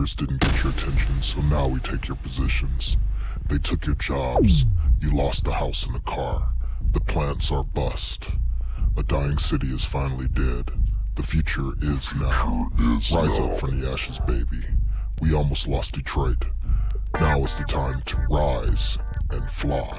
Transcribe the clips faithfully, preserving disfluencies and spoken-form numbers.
neighbors didn't get your attention, so now we take your positions. They took your jobs. You lost the house and the car. The plants are bust. A dying city is finally dead. The future is now. Rise up from the ashes, baby. We almost lost Detroit. Now is the time to rise and fly.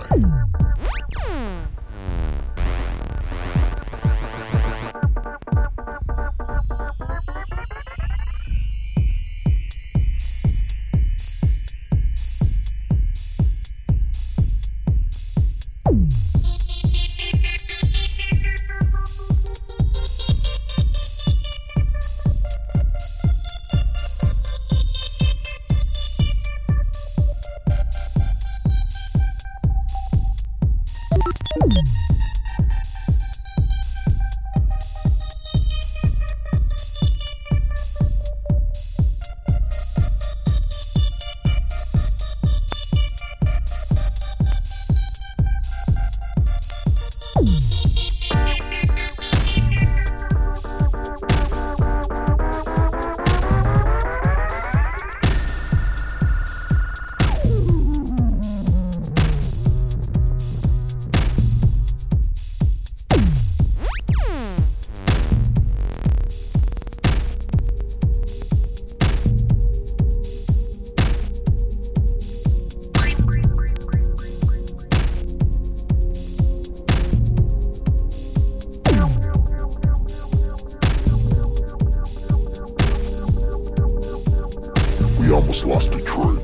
We almost lost Detroit.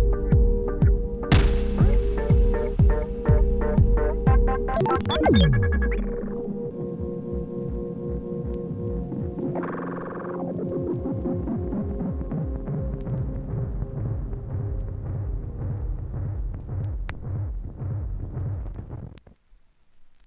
Thank you.